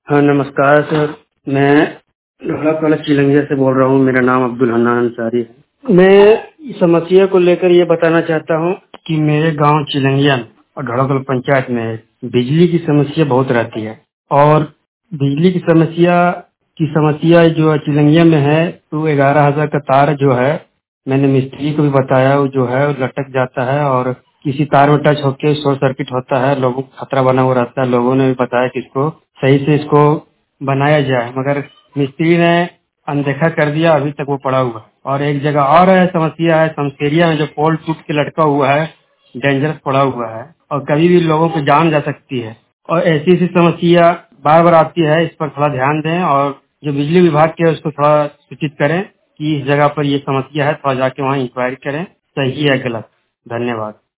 हाँ, नमस्कार सर। मैं ढोलाकला चिलंगिया से बोल रहा हूँ। मेरा नाम अब्दुल हन्नान अंसारी है। मैं इस समस्या को लेकर ये बताना चाहता हूँ कि मेरे गांव चिलंगिया में और ढोलाकला पंचायत में बिजली की समस्या बहुत रहती है। और बिजली की समस्या जो चिलंगिया में है, तो 11,000 का तार जो है, मैंने मिस्त्री को भी बताया, वो जो है वो लटक जाता है और किसी तार में टच होकर शॉर्ट सर्किट होता है। लोगों को खतरा बना हुआ रहता है। लोगों ने भी बताया कि इसको सही से इसको बनाया जाए, मगर मिस्त्री ने अनदेखा कर दिया। अभी तक वो पड़ा हुआ है। और एक जगह और है, समस्या है शमशेरिया में, जो पोल टूट के लटका हुआ है, डेंजरस पड़ा हुआ है और कभी भी लोगों की जान जा सकती है। और ऐसी ऐसी समस्या बार बार आती है। इस पर थोड़ा ध्यान दें और जो बिजली विभाग के है उसको थोड़ा सूचित करें कि इस जगह पर ये समस्या है, थोड़ा जाके वहाँ इंक्वायरी करें, सही है गलत। धन्यवाद।